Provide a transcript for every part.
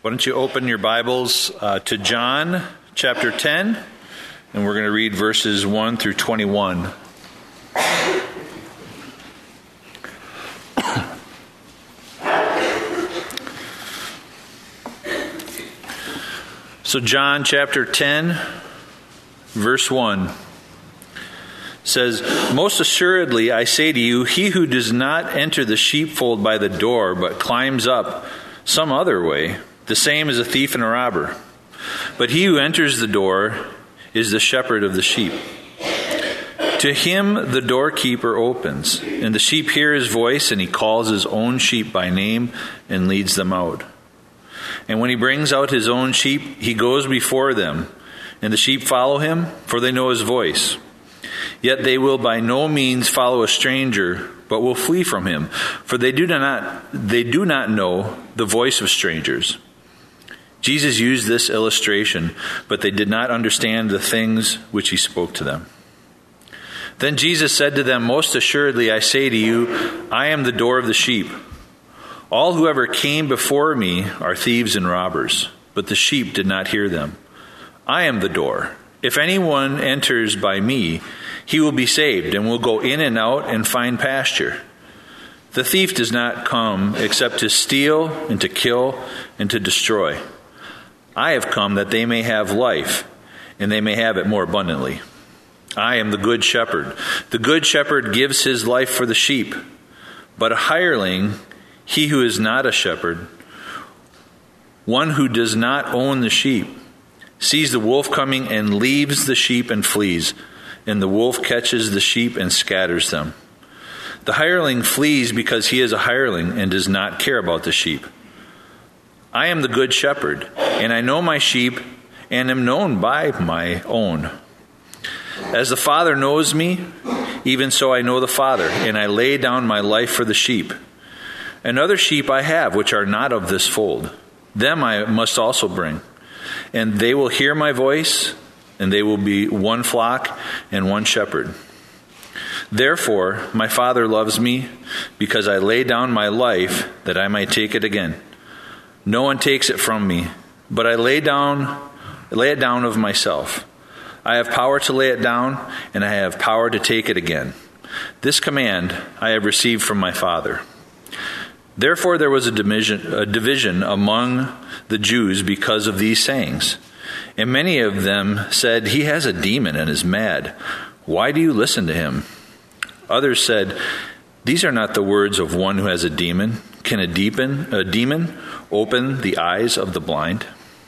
Why don't you open your Bibles to John chapter 10, and we're going to read verses 1 through 21. So John chapter 10, verse 1 says, "Most assuredly I say to you, he who does not enter the sheepfold by the door, but climbs up some other way, the same is a thief and a robber. But he who enters the door is the shepherd of the sheep. To him the doorkeeper opens, and the sheep hear his voice, and he calls his own sheep by name and leads them out. And when he brings out his own sheep, he goes before them, and the sheep follow him, for they know his voice. Yet they will by no means follow a stranger, but will flee from him, for they do not know the voice of strangers." Jesus used this illustration, but they did not understand the things which he spoke to them. Then Jesus said to them, "Most assuredly I say to you, I am the door of the sheep. All who ever came before me are thieves and robbers, but the sheep did not hear them. I am the door. If anyone enters by me, he will be saved and will go in and out and find pasture. The thief does not come except to steal and to kill and to destroy. I have come that they may have life, and they may have it more abundantly. I am the good shepherd. The good shepherd gives his life for the sheep. But a hireling, he who is not a shepherd, one who does not own the sheep, sees the wolf coming and leaves the sheep and flees, and the wolf catches the sheep and scatters them. The hireling flees because he is a hireling and does not care about the sheep. I am the good shepherd, and I know my sheep and am known by my own. As the Father knows me, even so I know the Father, and I lay down my life for the sheep. And other sheep I have, which are not of this fold. Them I must also bring. And they will hear my voice, and they will be one flock and one shepherd. Therefore my Father loves me, because I lay down my life that I might take it again. No one takes it from me, but I lay it down of myself. I have power to lay it down, and I have power to take it again. This command I have received from my Father." Therefore there was a division among the Jews because of these sayings. And many of them said, "He has a demon and is mad. Why do you listen to him?" Others said, "These are not the words of one who has a demon. Can a demon open the eyes of the blind?"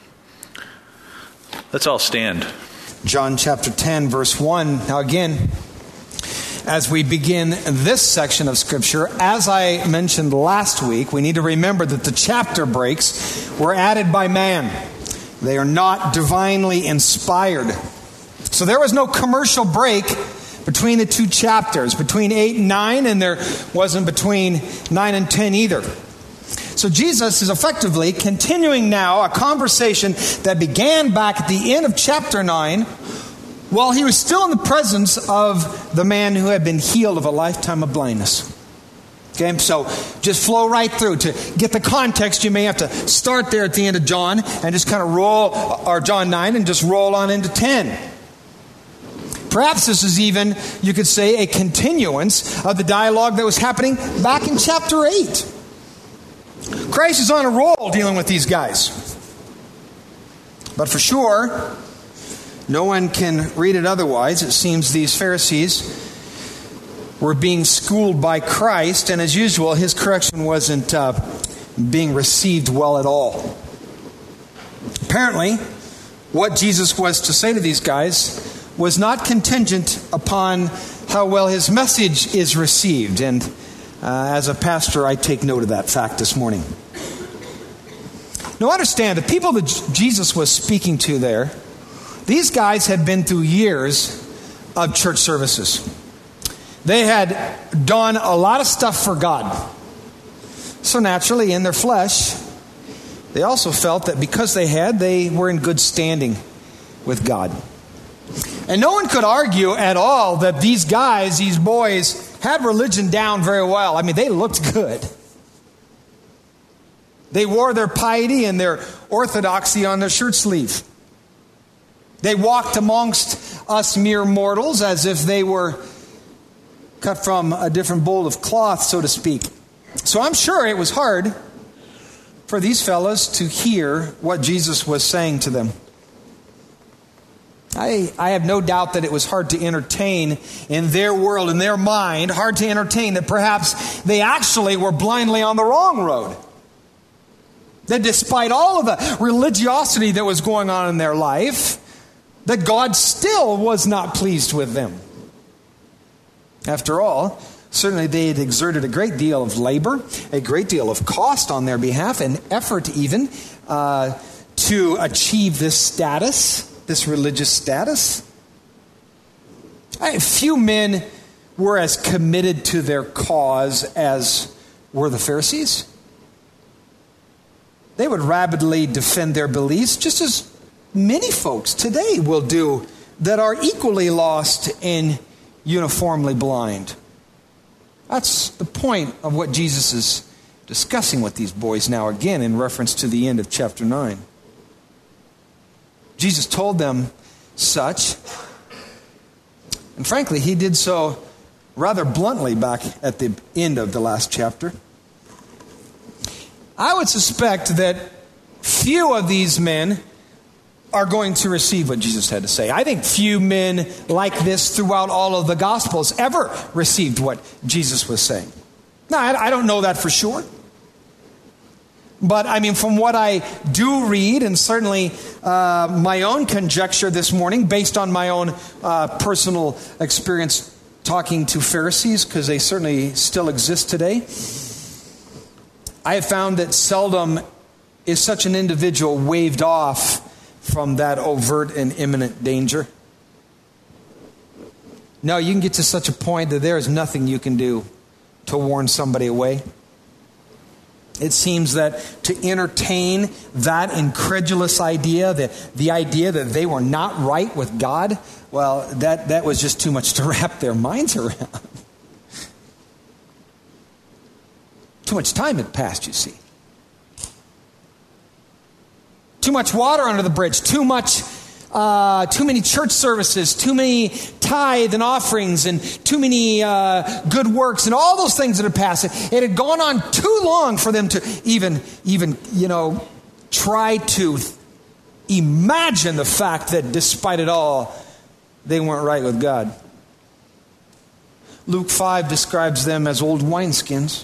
Let's all stand. John chapter 10, verse 1. Now again, as we begin this section of Scripture, as I mentioned last week, we need to remember that the chapter breaks were added by man. They are not divinely inspired. So there was no commercial break between the two chapters, between 8 and 9, and there wasn't between 9 and 10 either. So Jesus is effectively continuing now a conversation that began back at the end of chapter 9 while he was still in the presence of the man who had been healed of a lifetime of blindness. Okay, so just flow right through. To get the context, you may have to start there at the end of John and just kind of or John 9 and just roll on into 10. Perhaps this is even, you could say, a continuance of the dialogue that was happening back in chapter 8. Christ is on a roll dealing with these guys. But for sure, no one can read it otherwise. It seems these Pharisees were being schooled by Christ, and as usual, his correction wasn't being received well at all. Apparently, what Jesus was to say to these guys was not contingent upon how well his message is received. And as a pastor, I take note of that fact this morning. Now understand, the people that Jesus was speaking to there, these guys had been through years of church services. They had done a lot of stuff for God. So naturally, in their flesh, they also felt that because they were in good standing with God. And no one could argue at all that these guys, these boys, had religion down very well. I mean, they looked good. They wore their piety and their orthodoxy on their shirt sleeve. They walked amongst us mere mortals as if they were cut from a different bowl of cloth, so to speak. So I'm sure it was hard for these fellows to hear what Jesus was saying to them. I have no doubt that it was hard to entertain in their world, in their mind, hard to entertain that perhaps they actually were blindly on the wrong road. That despite all of the religiosity that was going on in their life, that God still was not pleased with them. After all, certainly they had exerted a great deal of labor, a great deal of cost on their behalf, and effort even to achieve this status, this religious status. Few men were as committed to their cause as were the Pharisees. They would rabidly defend their beliefs, just as many folks today will do that are equally lost and uniformly blind. That's the point of what Jesus is discussing with these boys now again in reference to the end of chapter 9. Jesus told them such, and frankly, he did so rather bluntly back at the end of the last chapter. I would suspect that few of these men are going to receive what Jesus had to say. I think few men like this throughout all of the Gospels ever received what Jesus was saying. Now, I don't know that for sure. But, I mean, from what I do read, and certainly my own conjecture this morning, based on my own personal experience talking to Pharisees, because they certainly still exist today, I have found that seldom is such an individual waved off from that overt and imminent danger. No, you can get to such a point that there is nothing you can do to warn somebody away. It seems that to entertain that incredulous idea, the idea that they were not right with God, well, that was just too much to wrap their minds around. Too much time had passed, you see. Too much water under the bridge, too many church services, too many tithe and offerings, and too many good works, and all those things that had passed. It had gone on too long for them to even try to imagine the fact that despite it all, they weren't right with God. Luke 5 describes them as old wineskins.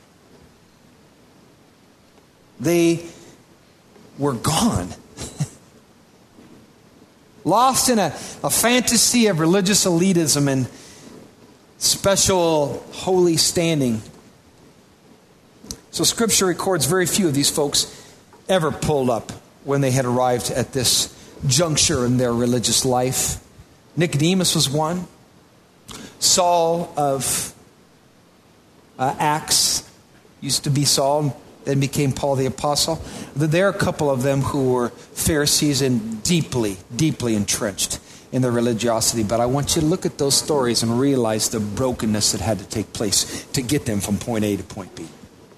They were gone. Lost in a fantasy of religious elitism and special holy standing. So Scripture records very few of these folks ever pulled up when they had arrived at this juncture in their religious life. Nicodemus was one. Saul of Acts used to be Saul, then became Paul the Apostle. There are a couple of them who were Pharisees and deeply, deeply entrenched in their religiosity. But I want you to look at those stories and realize the brokenness that had to take place to get them from point A to point B.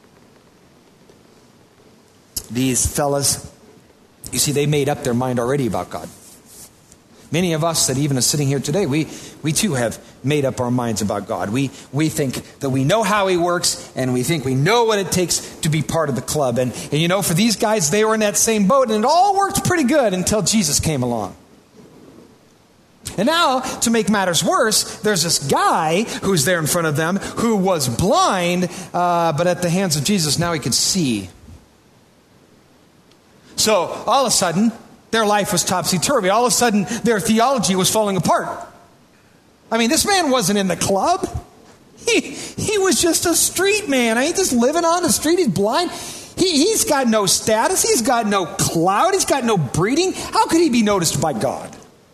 These fellas, you see, they made up their mind already about God. Many of us that even are sitting here today, we too have made up our minds about God. We think that we know how He works, and we think we know what it takes to be part of the club. And you know, for these guys, they were in that same boat, and it all worked pretty good until Jesus came along. And now, to make matters worse, there's this guy who's there in front of them who was blind, but at the hands of Jesus, now he could see. So, all of a sudden, their life was topsy-turvy. All of a sudden, their theology was falling apart. I mean, this man wasn't in the club. He was just a street man. He's just living on the street. He's blind. He's got no status. He's got no clout. He's got no breeding. How could he be noticed by God?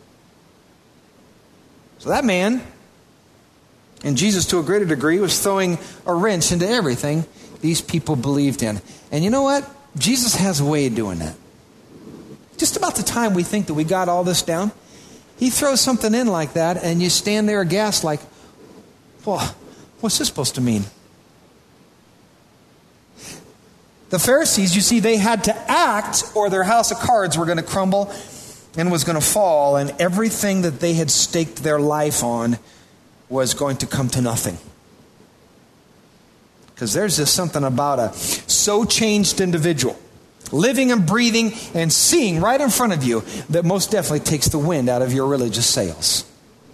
So that man, and Jesus to a greater degree, was throwing a wrench into everything these people believed in. And you know what? Jesus has a way of doing that. Just about the time we think that we got all this down, He throws something in like that, and you stand there aghast like, well, what's this supposed to mean? The Pharisees, you see, they had to act or their house of cards were going to crumble and was going to fall, and everything that they had staked their life on was going to come to nothing. Because there's just something about a so changed individual, living and breathing and seeing right in front of you, that most definitely takes the wind out of your religious sails.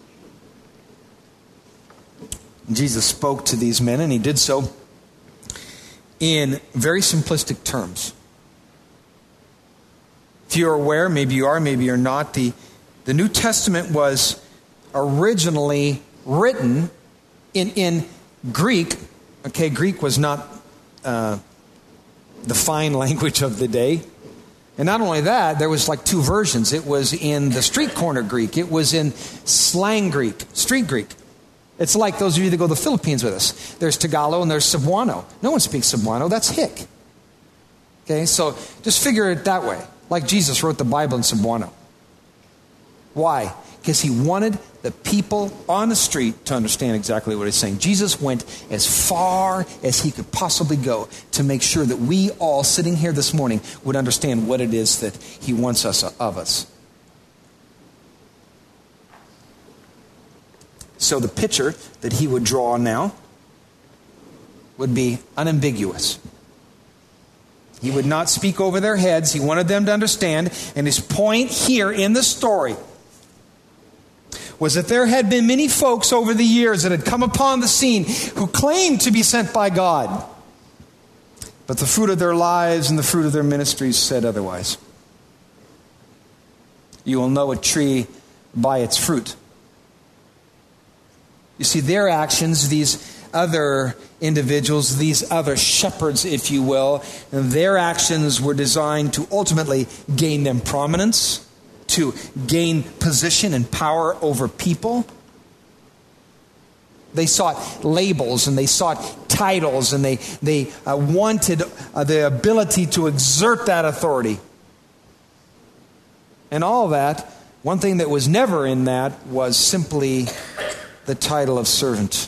Jesus spoke to these men, and he did so in very simplistic terms. If you're aware, maybe you are, maybe you're not, the New Testament was originally written in Greek. Okay, Greek was not the fine language of the day. And not only that, there was like two versions. It was in the street corner Greek. It was in slang Greek, street Greek. It's like those of you that go to the Philippines with us. There's Tagalog and there's Cebuano. No one speaks Cebuano. That's Hick. Okay, so just figure it that way. Like Jesus wrote the Bible in Cebuano. Why? Because he wanted the people on the street to understand exactly what he's saying. Jesus went as far as he could possibly go to make sure that we all sitting here this morning would understand what it is that he wants of us. So the picture that he would draw now would be unambiguous. He would not speak over their heads. He wanted them to understand. And his point here in the story was that there had been many folks over the years that had come upon the scene who claimed to be sent by God. But the fruit of their lives and the fruit of their ministries said otherwise. You will know a tree by its fruit. You see, their actions, these other individuals, these other shepherds, if you will, and their actions were designed to ultimately gain them prominence, to gain position and power over people. They sought labels and they sought titles, and they wanted the ability to exert that authority. And all that, one thing that was never in that was simply the title of servant.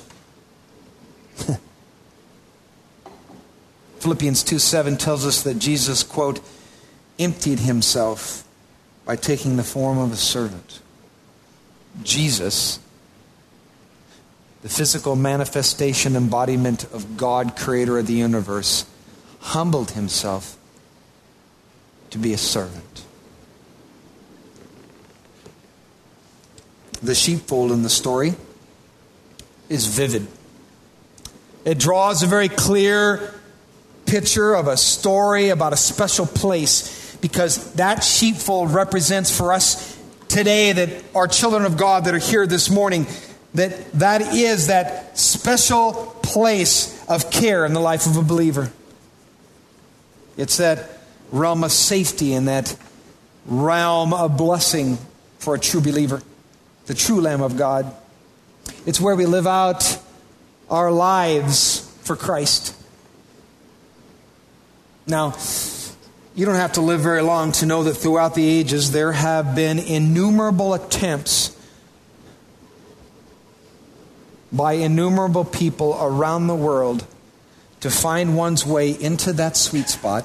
Philippians 2:7 tells us that Jesus, quote, emptied himself by taking the form of a servant. Jesus, the physical manifestation, embodiment of God, creator of the universe, humbled himself to be a servant. The sheepfold in the story is vivid. It draws a very clear picture of a story about a special place, because that sheepfold represents for us today, that are children of God that are here this morning, that is that special place of care in the life of a believer. It's that realm of safety and that realm of blessing for a true believer, the true Lamb of God. It's where we live out our lives for Christ. Now, you don't have to live very long to know that throughout the ages there have been innumerable attempts by innumerable people around the world to find one's way into that sweet spot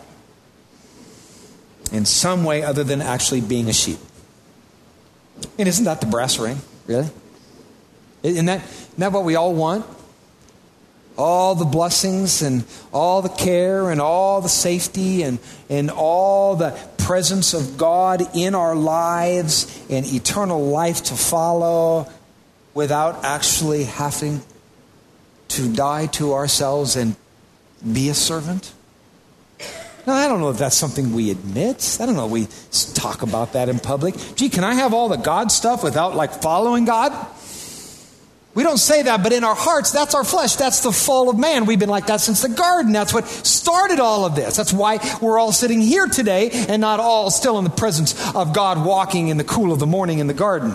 in some way other than actually being a sheep. And isn't that the brass ring? Really? Isn't that what we all want? All the blessings and all the care and all the safety and all the presence of God in our lives and eternal life to follow without actually having to die to ourselves and be a servant? Now, I don't know if that's something we admit. I don't know if we talk about that in public. Gee, can I have all the God stuff without following God? We don't say that, but in our hearts, that's our flesh. That's the fall of man. We've been like that since the garden. That's what started all of this. That's why we're all sitting here today and not all still in the presence of God, walking in the cool of the morning in the garden.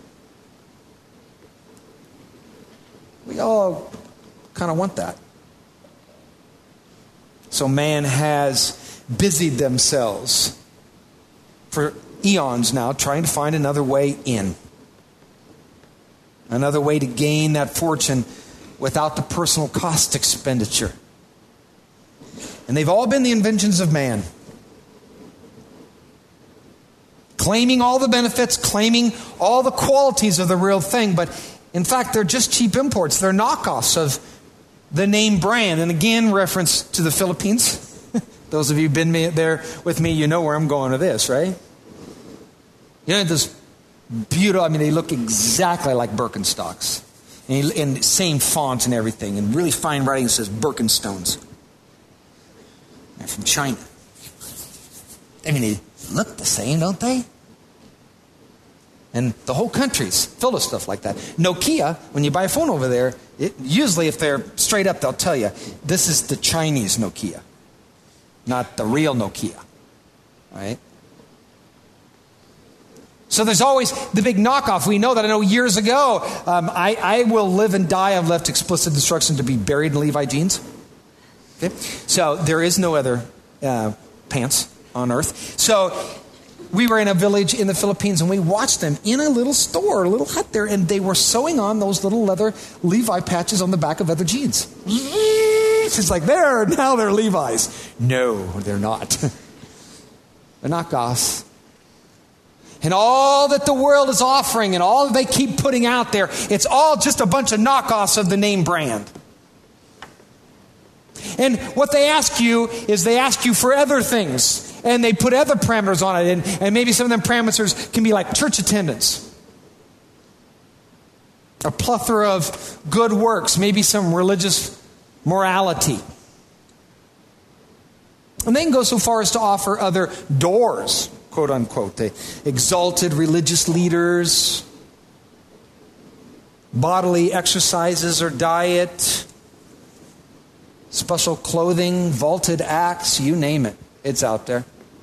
We all kind of want that. So man has busied themselves for eons now trying to find another way in. Another way to gain that fortune without the personal cost expenditure. And they've all been the inventions of man. Claiming all the benefits, claiming all the qualities of the real thing, but in fact, they're just cheap imports. They're knockoffs of the name brand. And again, reference to the Philippines. Those of you who've been there with me, you know where I'm going with this, right? You know, this beautiful, they look exactly like Birkenstocks. And same font and everything. And really fine writing that says Birkenstones. They're from China. They look the same, don't they? And the whole country's full of stuff like that. Nokia, when you buy a phone over there, usually if they're straight up, they'll tell you, this is the Chinese Nokia, not the real Nokia. Right? So there's always the big knockoff. We know that. I know years ago, I will live and die. I've left explicit instruction to be buried in Levi jeans. Okay? So there is no other pants on earth. So we were in a village in the Philippines and we watched them in a little store, a little hut there, and they were sewing on those little leather Levi patches on the back of other jeans. It's like, now they're Levi's. No, they're not. They're knockoffs. And all that the world is offering and all that they keep putting out there, it's all just a bunch of knockoffs of the name brand. And what they ask you is they ask you for other things. And they put other parameters on it. And maybe some of them parameters can be like church attendance. A plethora of good works. Maybe some religious morality. And they can go so far as to offer other doors, quote unquote. They exalted religious leaders, bodily exercises or diet, special clothing, vaulted acts, you name it. It's out there.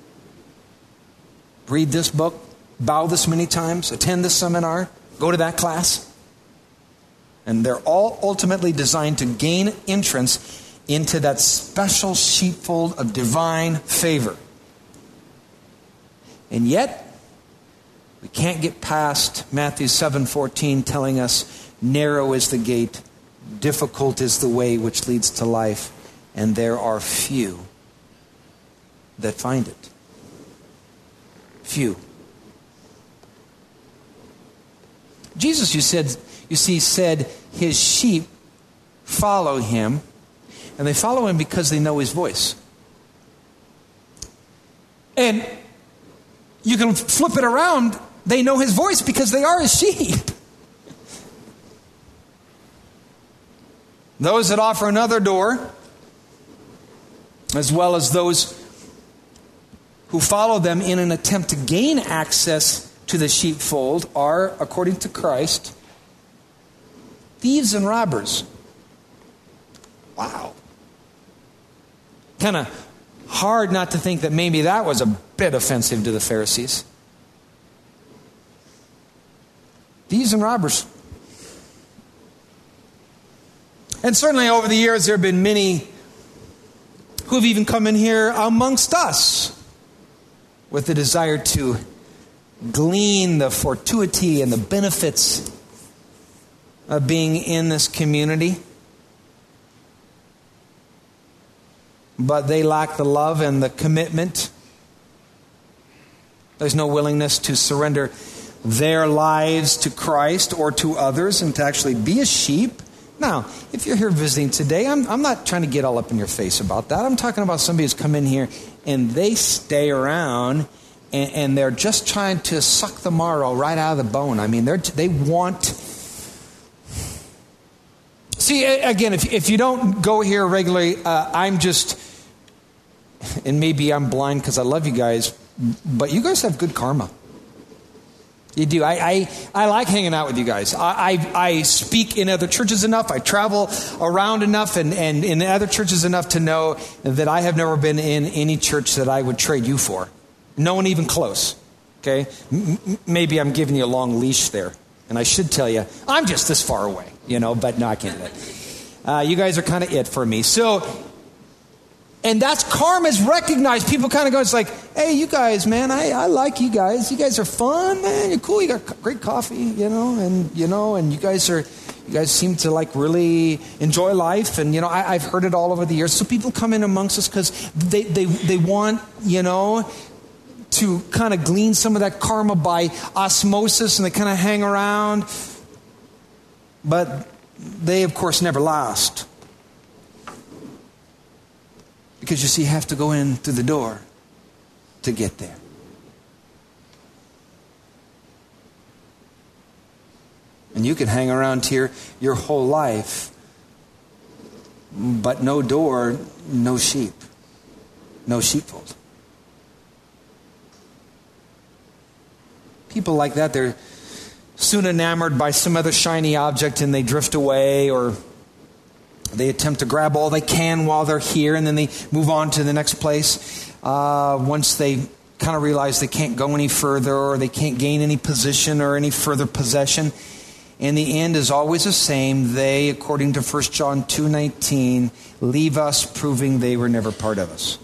Read this book, bow this many times, attend this seminar, go to that class. And they're all ultimately designed to gain entrance into that special sheepfold of divine favor. And yet, we can't get past Matthew 7:14 telling us, narrow is the gate, difficult is the way which leads to life, and there are few that find it. Few. Jesus, said his sheep follow him, and they follow him because they know his voice. And you can flip it around, they know his voice because they are his sheep. Those that offer another door, as well as those who follow them in an attempt to gain access to the sheepfold, are, according to Christ, thieves and robbers. Wow. Kind of hard not to think that maybe that was a bit offensive to the Pharisees. Thieves and robbers. And certainly over the years there have been many who have even come in here amongst us with the desire to glean the fortuity and the benefits of being in this community. But they lack the love and the commitment. There's no willingness to surrender their lives to Christ or to others and to actually be a sheep. Now, if you're here visiting today, I'm not trying to get all up in your face about that. I'm talking about somebody who's come in here and they stay around and they're just trying to suck the marrow right out of the bone. They want... See, again, if you don't go here regularly, I'm just... And maybe I'm blind because I love you guys, but you guys have good karma. You do. I like hanging out with you guys. I speak in other churches enough. I travel around enough and in other churches enough to know that I have never been in any church that I would trade you for. No one even close. Okay? Maybe I'm giving you a long leash there. And I should tell you, I'm just this far away. But no, I can't do that. You guys are kind of it for me. So... And that's karma's recognized. People kind of go, it's like, hey, you guys, man, I like you guys. You guys are fun, man. You're cool. You got great coffee, and you guys are, You guys seem to really enjoy life. And, I've heard it all over the years. So people come in amongst us because they want, to kind of glean some of that karma by osmosis, and they kind of hang around. But they, of course, never last. Because you see, you have to go in through the door to get there. And you can hang around here your whole life, but no door, no sheep, no sheepfold. People like that, they're soon enamored by some other shiny object and they drift away, or they attempt to grab all they can while they're here, and then they move on to the next place once they kind of realize they can't go any further, or they can't gain any position or any further possession. And the end is always the same. They, according to 1 John 2:19, leave us, proving they were never part of us.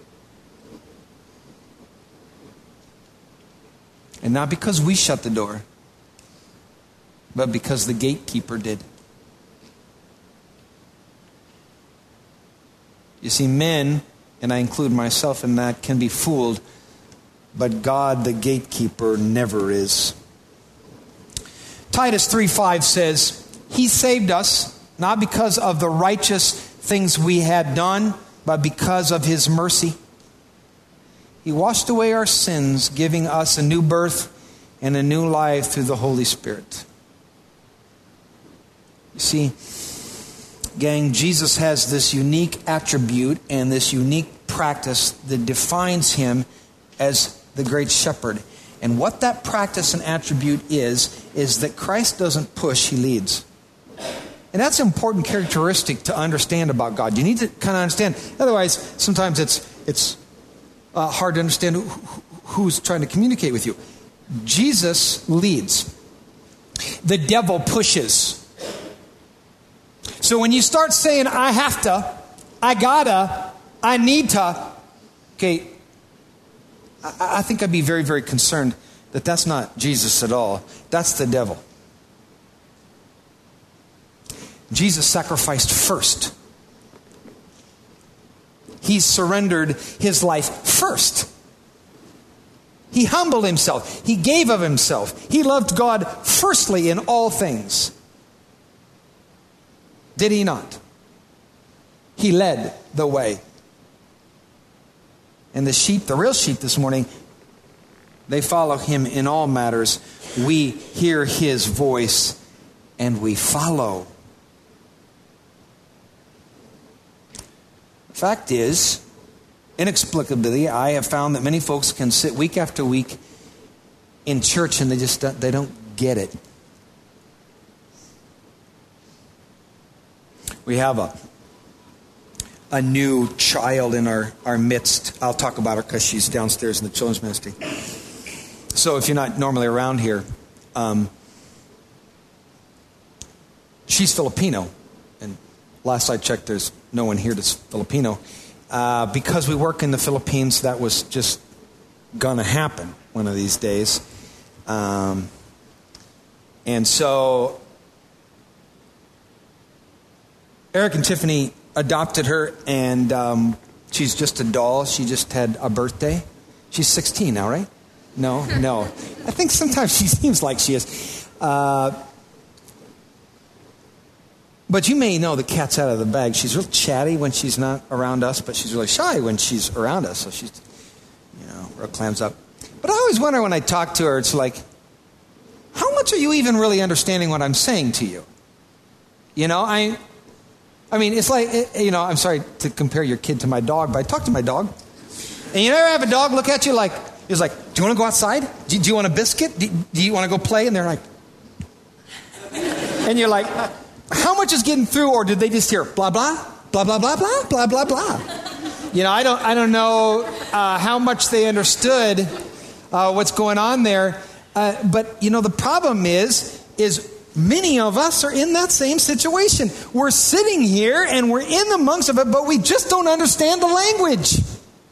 And not because we shut the door, but because the gatekeeper did. You see, men, and I include myself in that, can be fooled, but God, the gatekeeper, never is. Titus 3:5 says, He saved us, not because of the righteous things we had done, but because of His mercy. He washed away our sins, giving us a new birth and a new life through the Holy Spirit. You see, gang, Jesus has this unique attribute and this unique practice that defines Him as the great shepherd. And what that practice and attribute is that Christ doesn't push, He leads. And that's an important characteristic to understand about God. You need to kind of understand. Otherwise, sometimes it's hard to understand who's trying to communicate with you. Jesus leads. The devil pushes. So when you start saying, I have to, I gotta, I need to, okay, I think I'd be very, very concerned that that's not Jesus at all. That's the devil. Jesus sacrificed first. He surrendered His life first. He humbled Himself. He gave of Himself. He loved God firstly in all things. Did He not? He led the way. And the sheep, the real sheep this morning, they follow Him in all matters. We hear His voice and we follow. The fact is, inexplicably, I have found that many folks can sit week after week in church and they don't get it. We have a new child in our midst. I'll talk about her because she's downstairs in the children's ministry. So if you're not normally around here, she's Filipino. And last I checked, there's no one here that's Filipino. Because we work in the Philippines, that was just going to happen one of these days. And so Eric and Tiffany adopted her, and she's just a doll. She just had a birthday. She's 16 now, right? No. I think sometimes she seems like she is. But you may know the cat's out of the bag. She's real chatty when she's not around us, but she's really shy when she's around us. So she's, real clams up. But I always wonder when I talk to her, it's like, how much are you even really understanding what I'm saying to you? I mean, it's like, I'm sorry to compare your kid to my dog, but I talk to my dog. And you ever have a dog look at you like, it's like, do you want to go outside? Do you want a biscuit? Do you want to go play? And they're like, and you're like, how much is getting through? Or did they just hear blah, blah, blah, blah, blah, blah, blah, blah, blah? I don't know how much they understood what's going on there. But, the problem is many of us are in that same situation. We're sitting here and we're in amongst of it, but we just don't understand the language.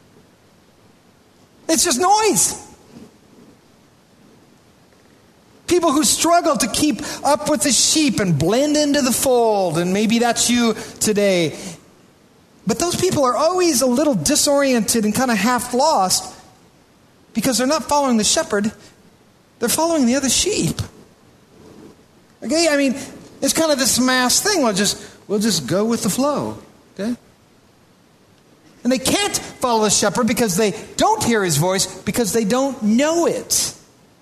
It's just noise. People who struggle to keep up with the sheep and blend into the fold. And maybe that's you today. But those people are always a little disoriented and kind of half lost because they're not following the shepherd. They're following the other sheep. Okay? I mean, it's kind of this mass thing. We'll just go with the flow. Okay? And they can't follow the shepherd because they don't hear his voice because they don't know it.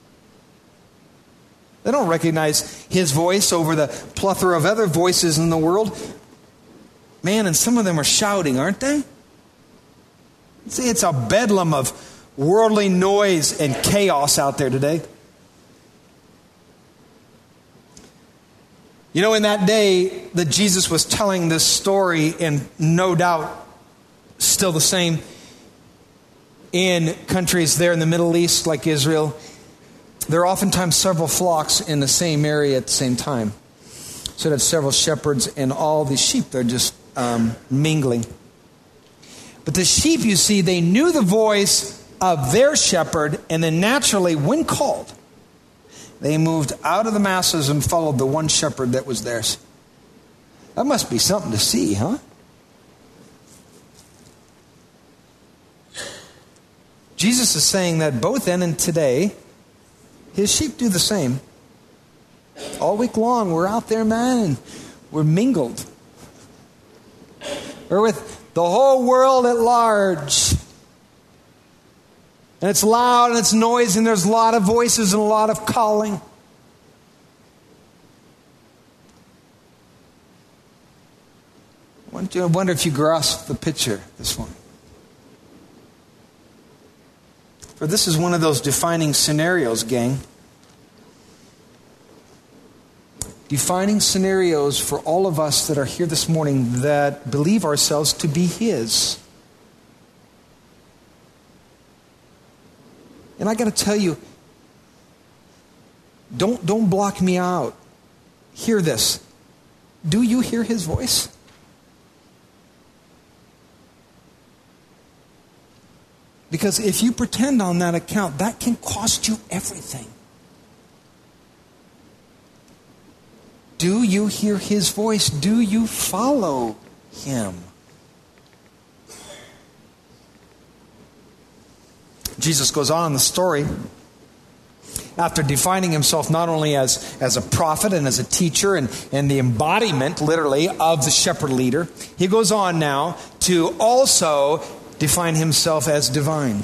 They don't recognize his voice over the plethora of other voices in the world. Man, and some of them are shouting, aren't they? See, it's a bedlam of worldly noise and chaos out there today. You know, in that day that Jesus was telling this story, and no doubt still the same in countries there in the Middle East like Israel, there are oftentimes several flocks in the same area at the same time. So that's several shepherds and all these sheep. They're just mingling. But the sheep, you see, they knew the voice of their shepherd, and then naturally, when called, they moved out of the masses and followed the one shepherd that was theirs. That must be something to see, huh? Jesus is saying that both then and today, his sheep do the same. All week long, we're out there, man, and we're mingled. We're with the whole world at large. And it's loud and it's noisy and there's a lot of voices and a lot of calling. I wonder if you grasp the picture this morning. For this is one of those defining scenarios, gang. Defining scenarios for all of us that are here this morning that believe ourselves to be his. And I got to tell you, don't block me out. Hear this. Do you hear his voice? Because if you pretend on that account, that can cost you everything. Do you hear his voice? Do you follow him? Jesus goes on in the story. After defining himself not only as a prophet and as a teacher and the embodiment, literally, of the shepherd leader, he goes on now to also define himself as divine.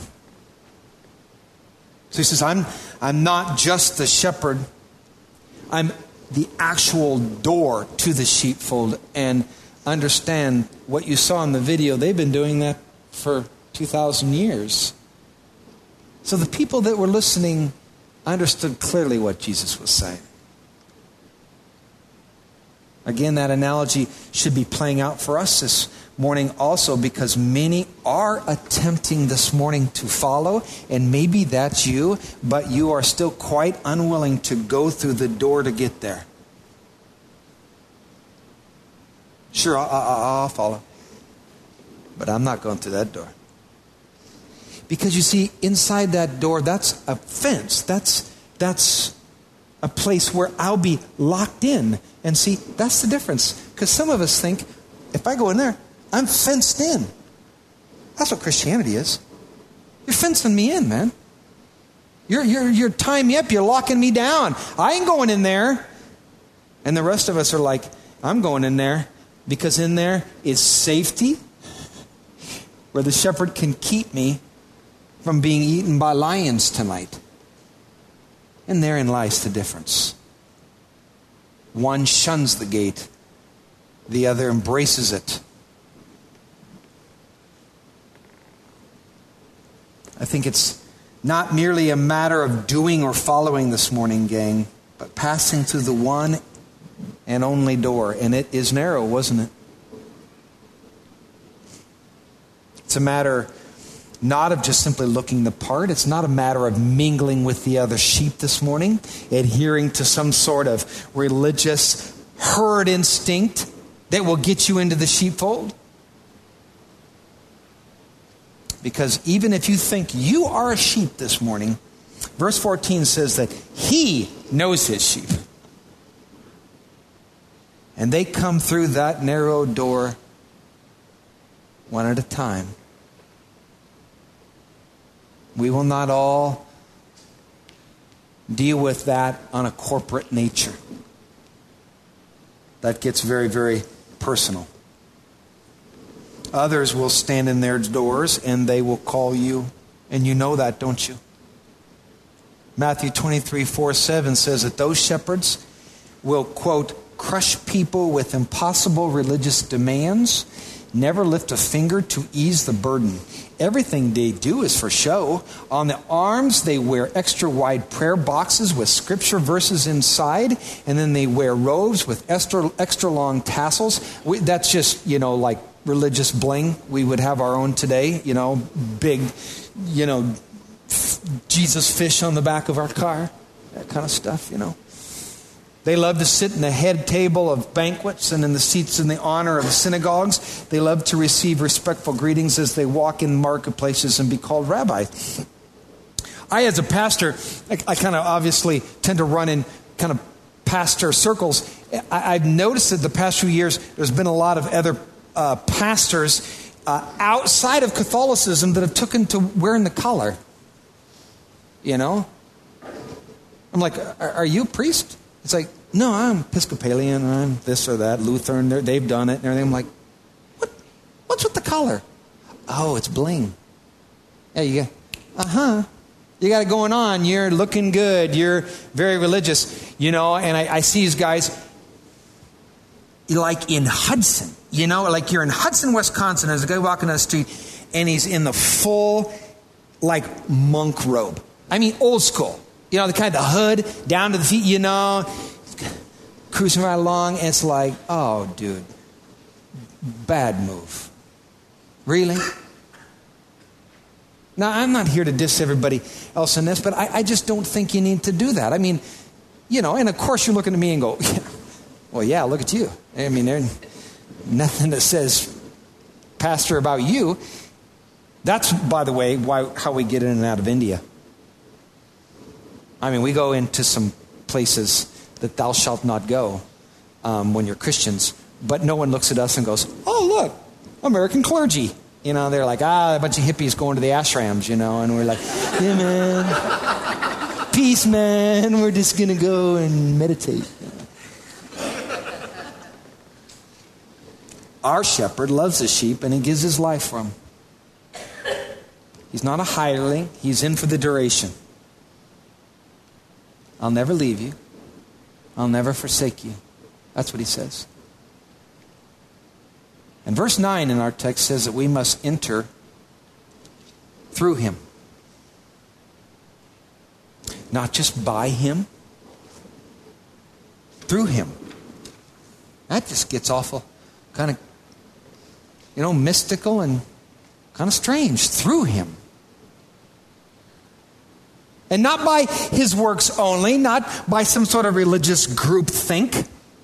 So he says, I'm not just the shepherd. I'm the actual door to the sheepfold. And understand what you saw in the video, they've been doing that for 2,000 years. So the people that were listening understood clearly what Jesus was saying. Again, that analogy should be playing out for us this morning also, because many are attempting this morning to follow, and maybe that's you, but you are still quite unwilling to go through the door to get there. Sure, I'll follow, but I'm not going through that door. Because you see, inside that door, that's a fence. That's a place where I'll be locked in. And see, that's the difference. Because some of us think, if I go in there, I'm fenced in. That's what Christianity is. You're fencing me in, man. You're tying me up. You're locking me down. I ain't going in there. And the rest of us are like, I'm going in there because in there is safety, where the shepherd can keep me from being eaten by lions tonight. And therein lies the difference. One shuns the gate, the other embraces it. I think it's not merely a matter of doing or following this morning, gang, but passing through the one and only door. And it is narrow, wasn't it? It's a matter not of just simply looking the part. It's not a matter of mingling with the other sheep this morning, adhering to some sort of religious herd instinct that will get you into the sheepfold. Because even if you think you are a sheep this morning, Verse 14 says that he knows his sheep. And they come through that narrow door one at a time. We will not all deal with that on a corporate nature. That gets very, very personal. Others will stand in their doors and they will call you. And you know that, don't you? Matthew 23:4-7 says that those shepherds will, quote, crush people with impossible religious demands, never lift a finger to ease the burden. Everything they do is for show. On the arms, they wear extra wide prayer boxes with scripture verses inside, and then they wear robes with extra long tassels. That's just, like religious bling. We would have our own today, big, Jesus fish on the back of our car, that kind of stuff, They love to sit in the head table of banquets and in the seats in the honor of the synagogues. They love to receive respectful greetings as they walk in marketplaces and be called rabbi. I, as a pastor, I kind of obviously tend to run in kind of pastor circles. I've noticed that the past few years there's been a lot of other pastors outside of Catholicism that have taken to wearing the collar. I'm like, are you a priest? It's like, no, I'm Episcopalian, I'm this or that, Lutheran, they've done it and everything. I'm like, what's with the collar? Oh, it's bling. Yeah, you got it going on. You're looking good. You're very religious, and I see these guys like in Hudson, like you're in Hudson, Wisconsin. There's a guy walking down the street and he's in the full, like, monk robe. I mean, old school. The kind of the hood down to the feet, cruising right along. And it's like, oh, dude, bad move. Really? Now, I'm not here to diss everybody else in this, but I just don't think you need to do that. I mean, and of course you're looking at me and go, well, yeah, look at you. I mean, there's nothing that says pastor about you. That's, by the way, how we get in and out of India. I mean, we go into some places that thou shalt not go when you're Christians, but no one looks at us and goes, oh, look, American clergy. They're like, a bunch of hippies going to the ashrams, and we're like, yeah, man, peace, man, we're just going to go and meditate. Our shepherd loves his sheep and he gives his life for them. He's not a hireling, he's in for the duration. I'll never leave you. I'll never forsake you. That's what he says. And verse 9 in our text says that we must enter through him. Not just by him. Through him. That just gets awful kind of, mystical and kind of strange. Through him. And not by his works only, not by some sort of religious group think.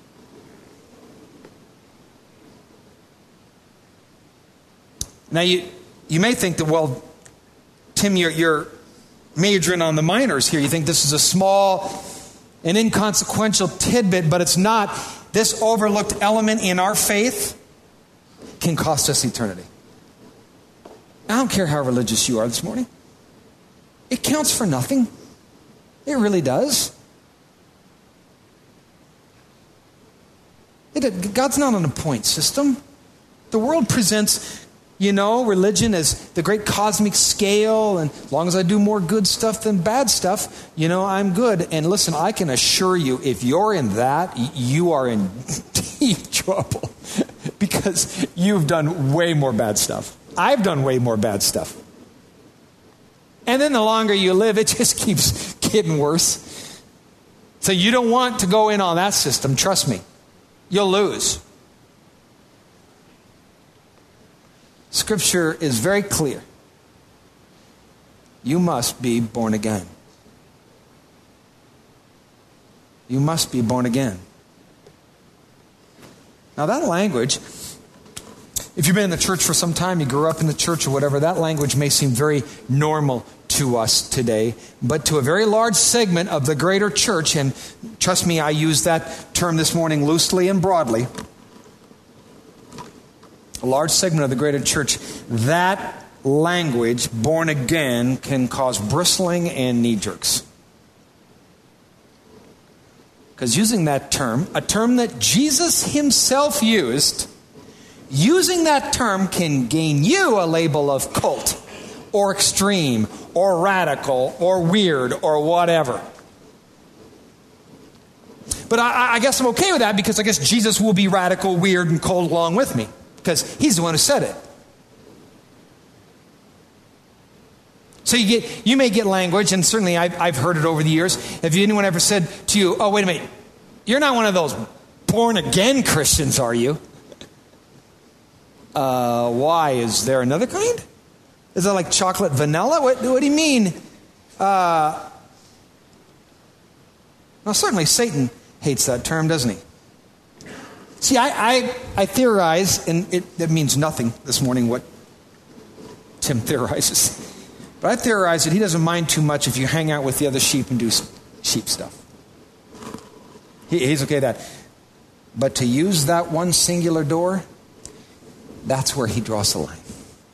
Now you may think that, well, Tim, you're majoring on the minors here. You think this is a small and inconsequential tidbit, but it's not. This overlooked element in our faith can cost us eternity. I don't care how religious you are this morning. It counts for nothing. It really does. God's not on a point system. The world presents, religion as the great cosmic scale, and as long as I do more good stuff than bad stuff, I'm good. And listen, I can assure you, if you're in that, you are in deep trouble because you've done way more bad stuff. I've done way more bad stuff. And then the longer you live, it just keeps getting worse. So you don't want to go in on that system. Trust me. You'll lose. Scripture is very clear. You must be born again. You must be born again. Now that language, if you've been in the church for some time, you grew up in the church or whatever, that language may seem very normal to us today, but to a very large segment of the greater church. And trust me, I use that term this morning loosely and broadly. A large segment of the greater church, that language, born again, can cause bristling and knee jerks. Because using that term, a term that Jesus himself used, using that term can gain you a label of cult or extreme or radical or weird or whatever. But I guess I'm okay with that, because I guess Jesus will be radical, weird, and cold along with me, because he's the one who said it. So you may get language, and certainly I've heard it over the years. Have anyone ever said to you, oh, wait a minute, you're not one of those born-again Christians, are you? Why? Is there another kind? Is it like chocolate vanilla? What do you mean? Well, certainly Satan hates that term, doesn't he? See, I theorize, and it means nothing this morning what Tim theorizes. But I theorize that he doesn't mind too much if you hang out with the other sheep and do sheep stuff. He's okay with that. But to use that one singular door, that's where he draws the line.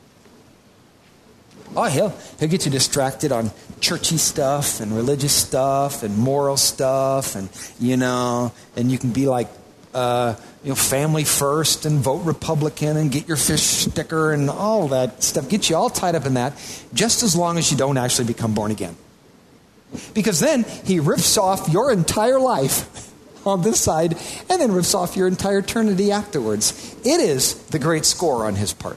Oh, he'll get you distracted on churchy stuff and religious stuff and moral stuff, and and you can be like, family first and vote Republican and get your fish sticker and all that stuff. Get you all tied up in that, just as long as you don't actually become born again. Because then he rips off your entire life on this side and then rips off your entire eternity afterwards. It is the great score on his part.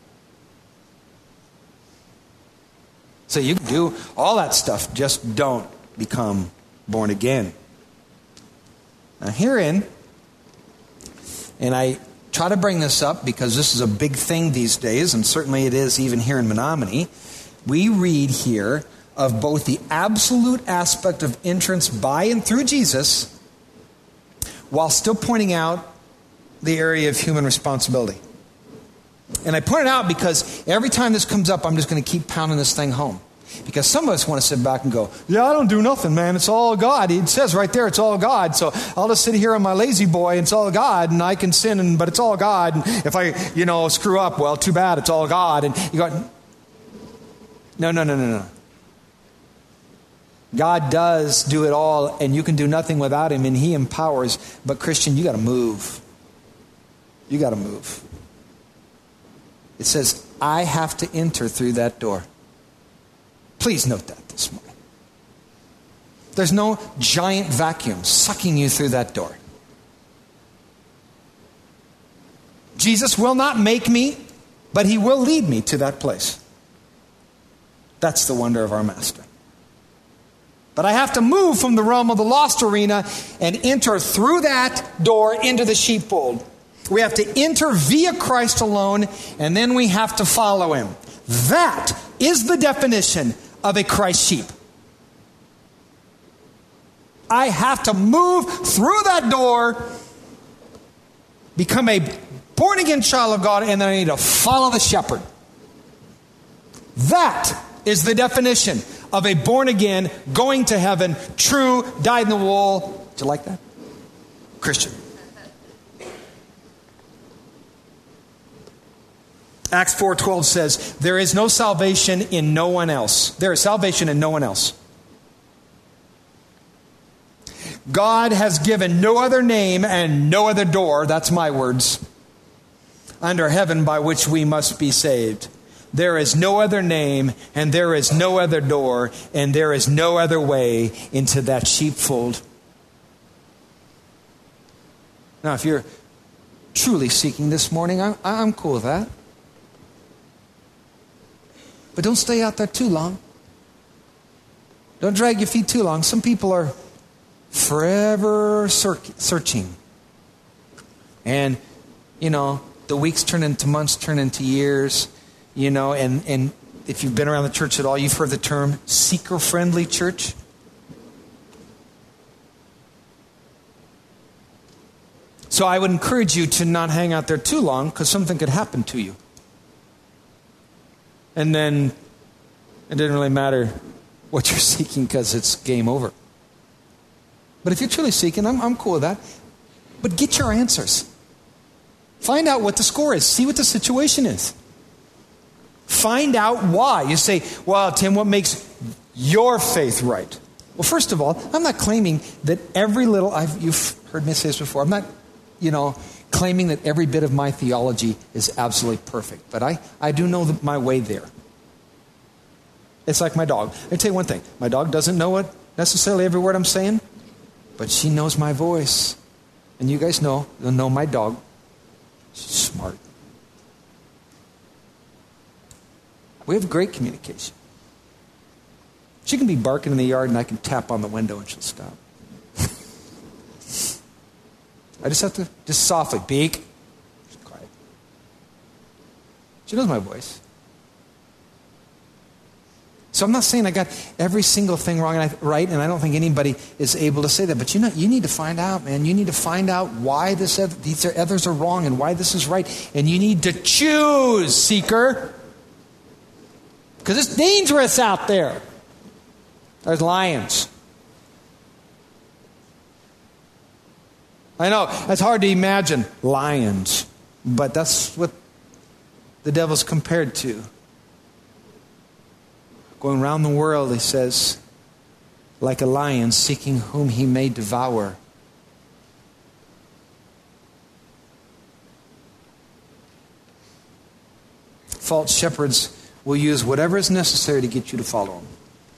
So you can do all that stuff, just don't become born again. Now herein, and I try to bring this up because this is a big thing these days, and certainly it is even here in Menominee, we read here of both the absolute aspect of entrance by and through Jesus, while still pointing out the area of human responsibility. And I point it out because every time this comes up, I'm just going to keep pounding this thing home. Because some of us want to sit back and go, yeah, I don't do nothing, man. It's all God. It says right there, it's all God. So I'll just sit here on my lazy boy, and it's all God, and I can sin, but it's all God. And if I, screw up, well, too bad, it's all God. And you go, no. God does do it all, and you can do nothing without him, and he empowers. But Christian, you got to move. You got to move. It says, I have to enter through that door. Please note that this morning. There's no giant vacuum sucking you through that door. Jesus will not make me, but he will lead me to that place. That's the wonder of our Master. But I have to move from the realm of the lost arena and enter through that door into the sheepfold. We have to enter via Christ alone, and then we have to follow him. That is the definition of a Christ sheep. I have to move through that door, become a born-again child of God, and then I need to follow the shepherd. That is the definition of a born-again, going to heaven, true, dyed in the wool. Did you like that? Christian. Acts 4:12 says, there is no salvation in no one else. There is salvation in no one else. God has given no other name and no other door, that's my words, under heaven by which we must be saved. There is no other name, and there is no other door, and there is no other way into that sheepfold. Now, if you're truly seeking this morning, I'm cool with that. But don't stay out there too long. Don't drag your feet too long. Some people are forever searching. And, the weeks turn into months, turn into years. And if you've been around the church at all, you've heard the term seeker-friendly church. So I would encourage you to not hang out there too long, because something could happen to you. And then It doesn't really matter what you're seeking because it's game over. But if you're truly seeking, I'm cool with that. But get your answers. Find out what the score is. See what the situation is. Find out why. You say, well, Tim, what makes your faith right? Well, first of all, I'm not claiming that every little, you've heard me say this before, I'm not, claiming that every bit of my theology is absolutely perfect. But I do know my way there. It's like my dog. I tell you one thing. My dog doesn't know necessarily every word I'm saying, but she knows my voice. And you guys know my dog. She's smart. We have great communication. She can be barking in the yard and I can tap on the window and she'll stop. I just have to, just softly, beak. She's quiet. She knows my voice. So I'm not saying I got every single thing wrong and right, and I don't think anybody is able to say that. But you need to find out, man. You need to find out why these others are wrong and why this is right. And you need to choose, seeker. Because it's dangerous out there. There's lions. I know, it's hard to imagine lions. But that's what the devil's compared to. Going around the world, he says, like a lion seeking whom he may devour. False shepherds will use whatever is necessary to get you to follow him.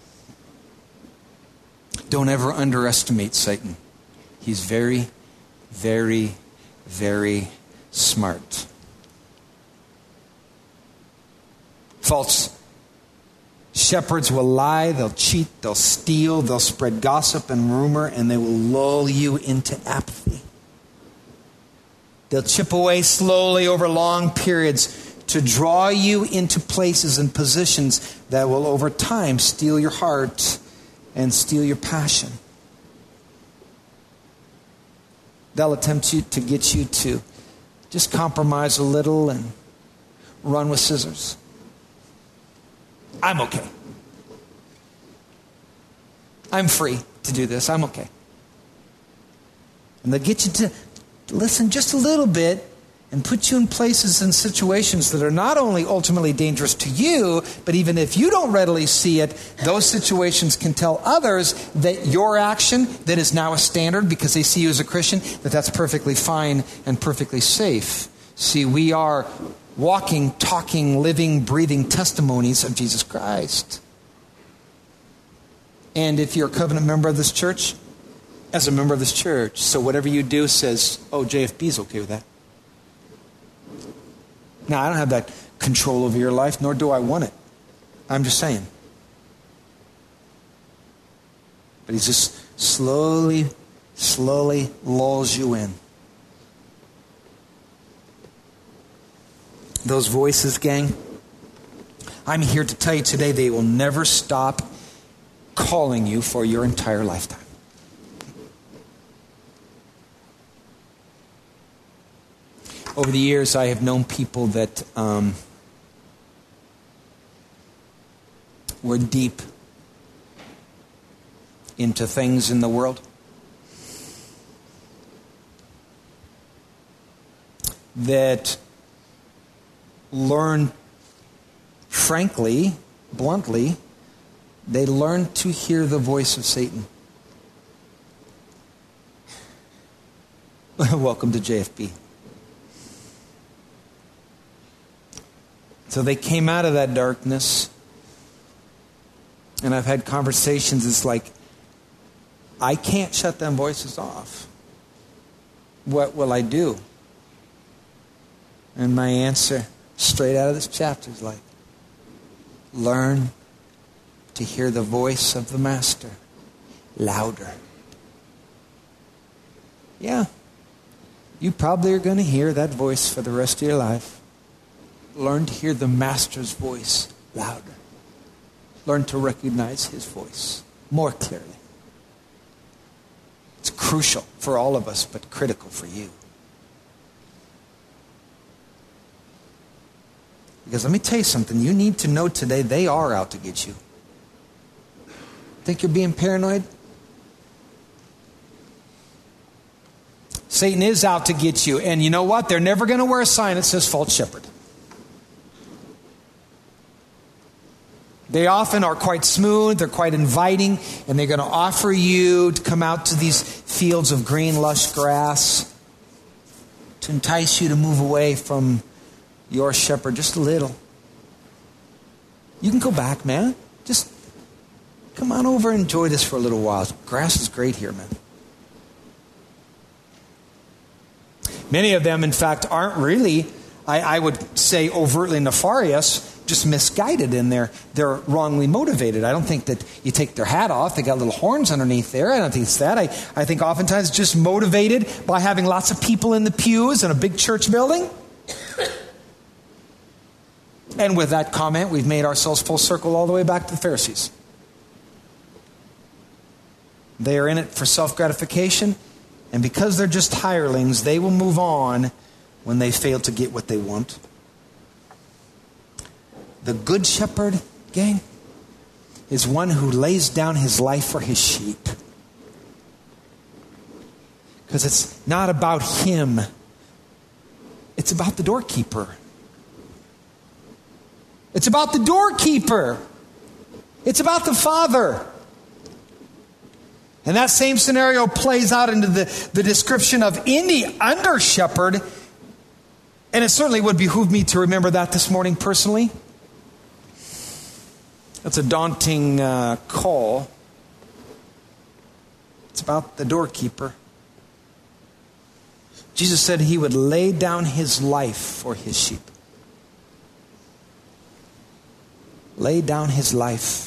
Don't ever underestimate Satan. He's very, very, very smart. False shepherds will lie, they'll cheat, they'll steal, they'll spread gossip and rumor, and they will lull you into apathy. They'll chip away slowly over long periods to draw you into places and positions that will over time steal your heart and steal your passion. They'll attempt to get you to just compromise a little and run with scissors. I'm okay. I'm free to do this. I'm okay. And they'll get you to listen just a little bit and put you in places and situations that are not only ultimately dangerous to you, but even if you don't readily see it, those situations can tell others that your action that is now a standard because they see you as a Christian, that's perfectly fine and perfectly safe. See, we are walking, talking, living, breathing testimonies of Jesus Christ. And if you're a covenant member of this church, as a member of this church, so whatever you do says, oh, JFB's okay with that. Now, I don't have that control over your life, nor do I want it. I'm just saying. But he just slowly lulls you in. Those voices, gang, I'm here to tell you today they will never stop calling you for your entire lifetime. Over the years, I have known people that were deep into things in the world. That learn, frankly, bluntly, they learn to hear the voice of Satan. Welcome to JFB. So they came out of that darkness, and I've had conversations, it's like, I can't shut them voices off. What will I do? And my answer, straight out of this chapter, is like, learn to hear the voice of the Master louder. Yeah, you probably are going to hear that voice for the rest of your life. Learn to hear the Master's voice louder. Learn to recognize his voice more clearly. It's crucial for all of us, but critical for you. Because let me tell you something, you need to know today they are out to get you. Think you're being paranoid? Satan is out to get you. And you know what? They're never going to wear a sign that says false shepherd. They often are quite smooth, they're quite inviting, and they're going to offer you to come out to these fields of green, lush grass to entice you to move away from your shepherd just a little. You can go back, man. Just come on over and enjoy this for a little while. Grass is great here, man. Many of them, in fact, aren't really, I would say, overtly nefarious, just misguided in there. They're wrongly motivated. I don't think that you take their hat off. They got little horns underneath there. I don't think it's that. I think oftentimes just motivated by having lots of people in the pews in a big church building. And with that comment, we've made ourselves full circle all the way back to the Pharisees. They are in it for self-gratification. And because they're just hirelings, they will move on when they fail to get what they want. The good shepherd, gang, is one who lays down his life for his sheep. Because it's not about him. It's about the doorkeeper. It's about the doorkeeper. It's about the Father. And that same scenario plays out into the description of any under shepherd. And it certainly would behoove me to remember that this morning personally. That's a daunting call. It's about the doorkeeper. Jesus said he would lay down his life for his sheep. Lay down his life.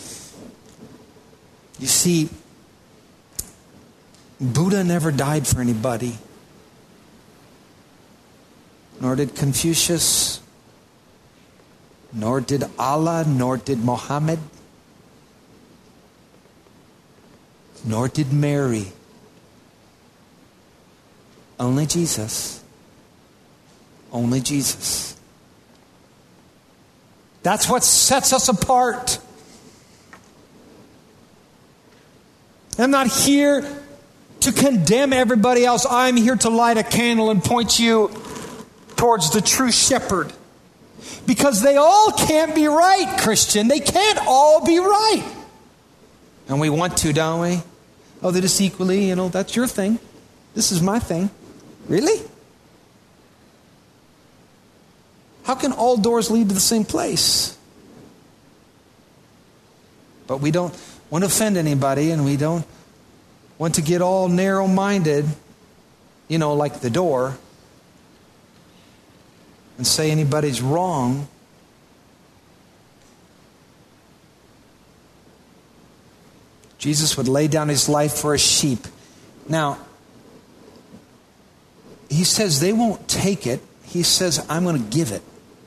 You see, Buddha never died for anybody. Nor did Confucius. Nor did Allah. Nor did Muhammad. Nor did Mary. Only Jesus. Only Jesus. That's what sets us apart. I'm not here to condemn everybody else. I'm here to light a candle and point you towards the true shepherd. Because they all can't be right, Christian. They can't all be right. And we want to, don't we? Oh, they're just equally, that's your thing. This is my thing. Really? How can all doors lead to the same place? But we don't want to offend anybody, and we don't want to get all narrow-minded, like the door, and say anybody's wrong. Jesus would lay down his life for his sheep. Now, he says they won't take it. He says, I'm going to give it.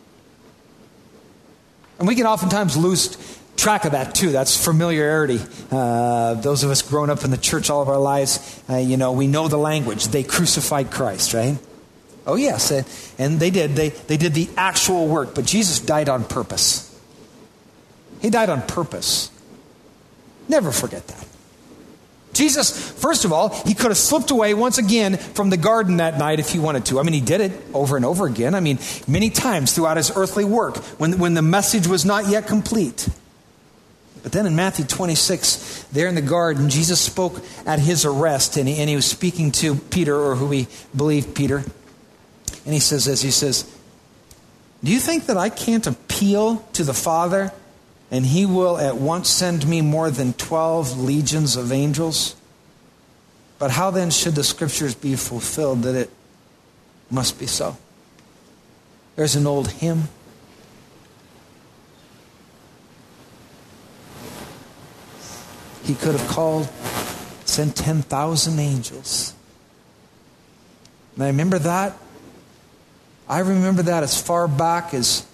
And we can oftentimes lose track of that too. That's familiarity. Those of us grown up in the church all of our lives, we know the language. They crucified Christ, right? Oh yes, and they did. They did the actual work, but Jesus died on purpose. He died on purpose. Never forget that. Jesus, first of all, he could have slipped away once again from the garden that night if he wanted to. I mean, he did it over and over again. I mean, many times throughout his earthly work when the message was not yet complete. But then in Matthew 26, there in the garden, Jesus spoke at his arrest, and he was speaking to Peter, or who we believe Peter. And he says this, he says, do you think that I can't appeal to the Father, and he will at once send me more than 12 legions of angels? But how then should the scriptures be fulfilled that it must be so? There's an old hymn. He could have sent 10,000 angels. And I remember that. I remember that as far back as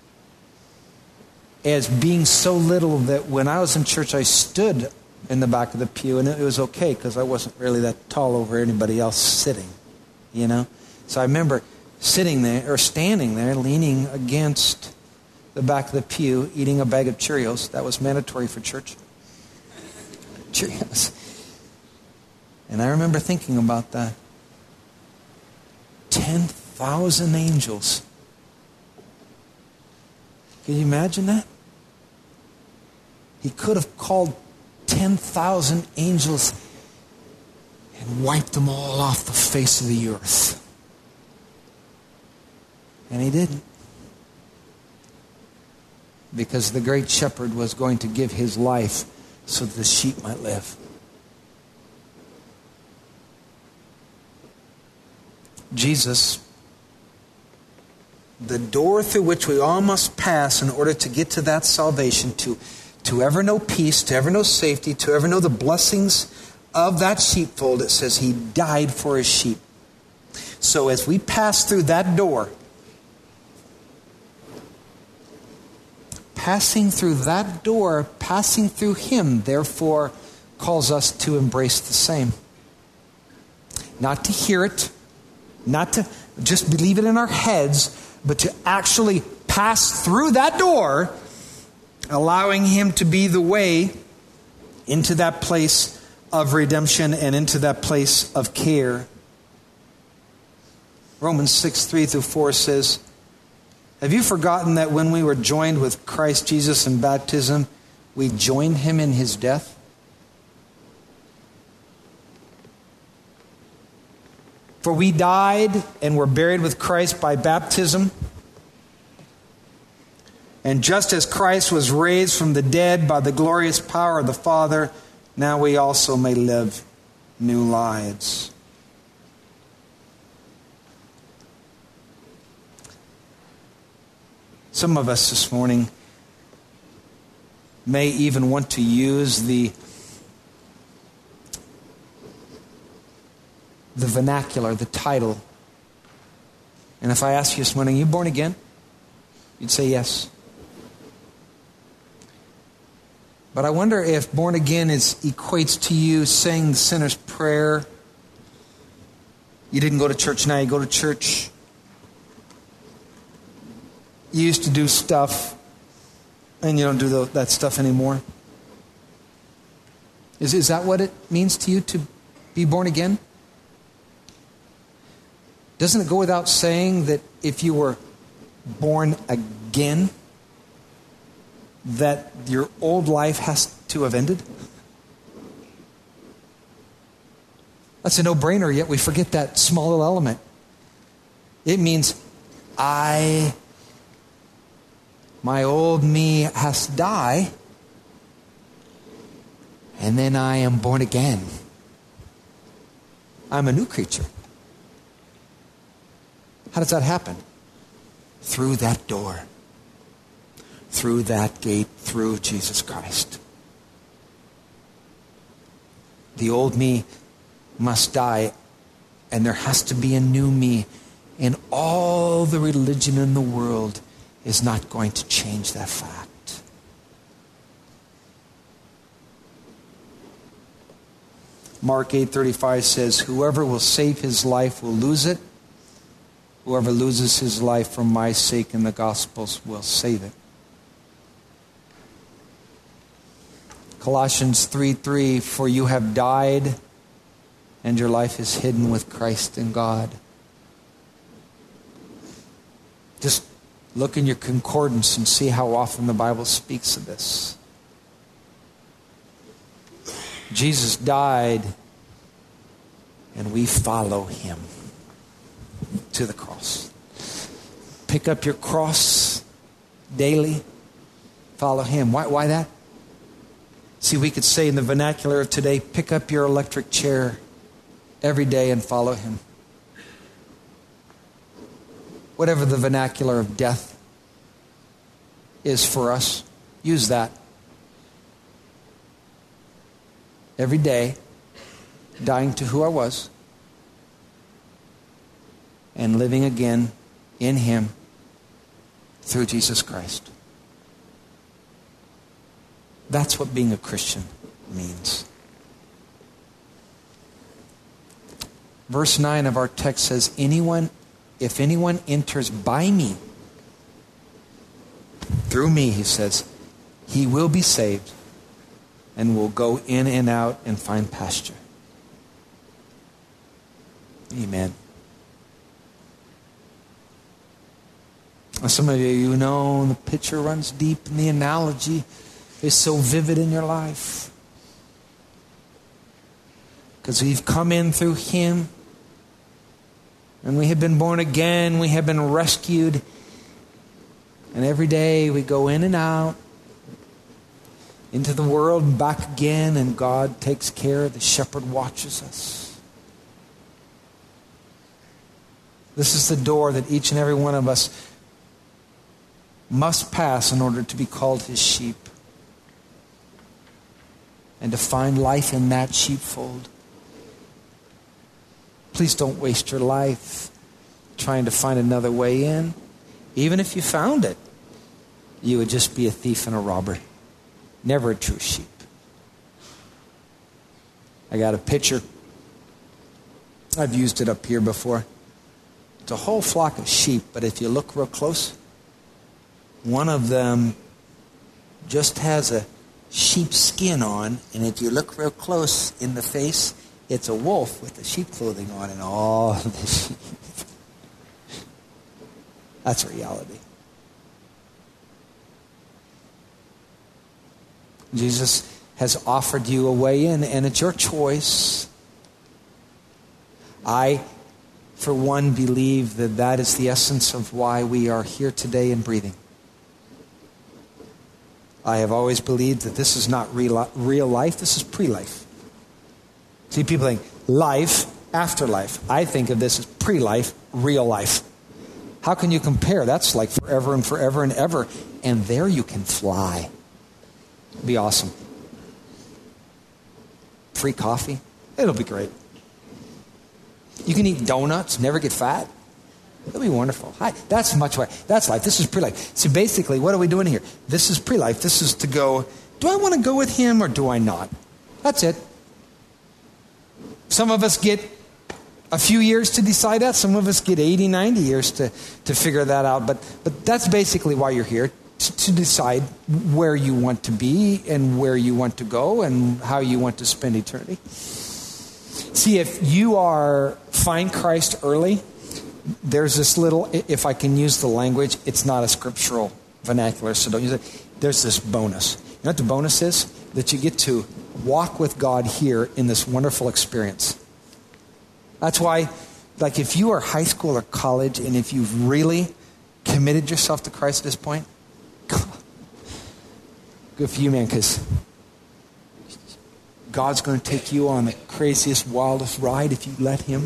being so little that when I was in church, I stood in the back of the pew, and it was okay because I wasn't really that tall over anybody else sitting, So I remember sitting there or standing there, leaning against the back of the pew, eating a bag of Cheerios. That was mandatory for church. creature he is. And I remember thinking about that. 10,000 angels. Can you imagine that? He could have called 10,000 angels and wiped them all off the face of the earth. And he didn't. Because the great shepherd was going to give his life so that the sheep might live. Jesus, the door through which we all must pass in order to get to that salvation, to ever know peace, to ever know safety, to ever know the blessings of that sheepfold, it says he died for his sheep. So as we pass through that door, passing through that door, passing through him, therefore, calls us to embrace the same. Not to hear it, not to just believe it in our heads, but to actually pass through that door, allowing him to be the way into that place of redemption and into that place of care. Romans 6:3-4 says, have you forgotten that when we were joined with Christ Jesus in baptism, we joined him in his death? For we died and were buried with Christ by baptism. And just as Christ was raised from the dead by the glorious power of the Father, now we also may live new lives. Some of us this morning may even want to use the vernacular, the title. And if I ask you this morning, are you born again? You'd say yes. But I wonder if born again equates to you saying the sinner's prayer. You didn't go to church, now you go to church. You used to do stuff, and you don't do that stuff anymore. Is that what it means to you to be born again? Doesn't it go without saying that if you were born again, that your old life has to have ended? That's a no-brainer, yet we forget that small little element. It means my old me has to die, and then I am born again. I'm a new creature. How does that happen? Through that door. Through that gate, through Jesus Christ. The old me must die, and there has to be a new me. And all the religion in the world is not going to change that fact. Mark 8:35 says, whoever will save his life will lose it. Whoever loses his life for my sake in the Gospels will save it. Colossians 3:3, for you have died, and your life is hidden with Christ in God. Just look in your concordance and see how often the Bible speaks of this. Jesus died, and we follow him to the cross. Pick up your cross daily. Follow him. Why that? See, we could say in the vernacular of today, pick up your electric chair every day and follow him. Whatever the vernacular of death is for us, use that. Every day, dying to who I was and living again in him through Jesus Christ. That's what being a Christian means. Verse 9 of our text says, if anyone enters by me, through me, he says, he will be saved and will go in and out and find pasture. Amen. Some of you know the picture runs deep and the analogy is so vivid in your life. Because we've come in through Him and we have been born again, we have been rescued, and every day we go in and out into the world and back again, and God takes care, the shepherd watches us. This is the door that each and every one of us must pass in order to be called His sheep and to find life in that sheepfold. Please don't waste your life trying to find another way in. Even if you found it, you would just be a thief and a robber. Never a true sheep. I got a picture. I've used it up here before. It's a whole flock of sheep, but if you look real close, one of them just has a sheep skin on, and if you look real close in the face, it's a wolf with the sheep clothing on and all the sheep. That's reality. Jesus has offered you a way in, and it's your choice. I, for one, believe that that is the essence of why we are here today and breathing. I have always believed that this is not real life, this is pre-life. See, people think life, afterlife. I think of this as pre-life, real life. How can you compare? That's like forever and forever and ever. And there you can fly. It'll be awesome. Free coffee. It'll be great. You can eat donuts, never get fat. It'll be wonderful. That's much way. That's life. This is pre-life. So basically, what are we doing here? This is pre-life. This is to go, do I want to go with Him or do I not? That's it. Some of us get a few years to decide that. Some of us get 80, 90 years to figure that out. But that's basically why you're here, to decide where you want to be and where you want to go and how you want to spend eternity. See, if you find Christ early, there's this little, if I can use the language, it's not a scriptural vernacular, so don't use it. There's this bonus. You know what the bonus is? That you get to walk with God here in this wonderful experience. That's why, like, if you are high school or college, and if you've really committed yourself to Christ at this point, good for you, man, because God's going to take you on the craziest, wildest ride if you let Him.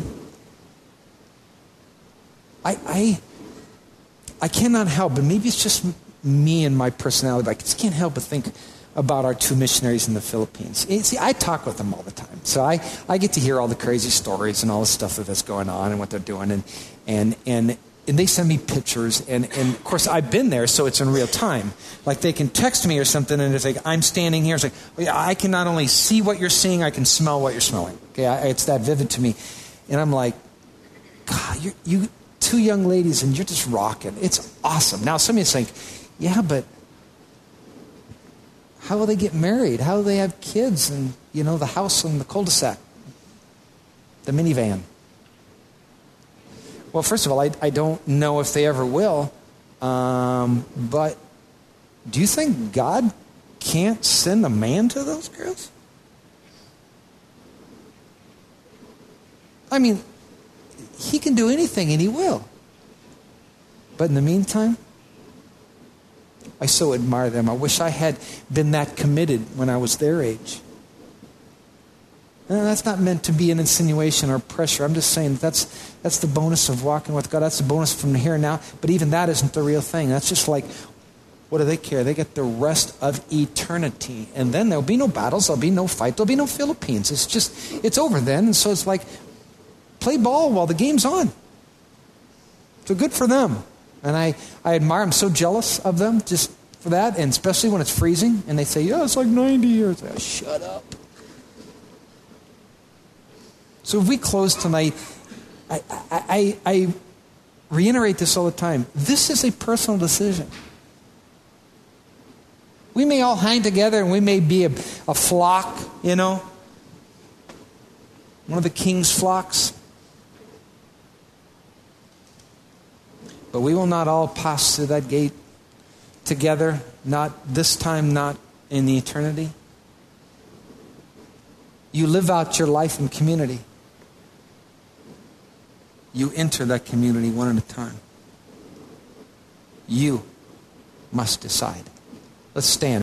I cannot help, but maybe it's just me and my personality, but I just can't help but think about our two missionaries in the Philippines. See, I talk with them all the time. So I get to hear all the crazy stories and all the stuff that's going on and what they're doing. And they send me pictures. And of course, I've been there, so it's in real time. Like, they can text me or something, and it's like, I'm standing here. It's like, well, yeah, I can not only see what you're seeing, I can smell what you're smelling. Okay, it's that vivid to me. And I'm like, God, you two young ladies, and you're just rocking. It's awesome. Now, some of you think, yeah, but how will they get married? How will they have kids? And, the house and the cul-de-sac, the minivan. Well, first of all, I don't know if they ever will. But do you think God can't send a man to those girls? I mean, He can do anything, and He will. But in the meantime, I so admire them. I wish I had been that committed when I was their age. And that's not meant to be an insinuation or pressure. I'm just saying that's the bonus of walking with God. That's the bonus from here and now. But even that isn't the real thing. That's just like, what do they care? They get the rest of eternity. And then there'll be no battles. There'll be no fight. There'll be no Philippines. It's over then. And so it's like, play ball while the game's on. So good for them. And I admire, I'm so jealous of them just for that, and especially when it's freezing, and they say, yeah, it's like 90 years. Like, shut up. So if we close tonight, I reiterate this all the time. This is a personal decision. We may all hang together and we may be a flock, you know. One of the king's flocks. But we will not all pass through that gate together. Not this time, not in the eternity. You live out your life in community. You enter that community one at a time. You must decide. Let's stand.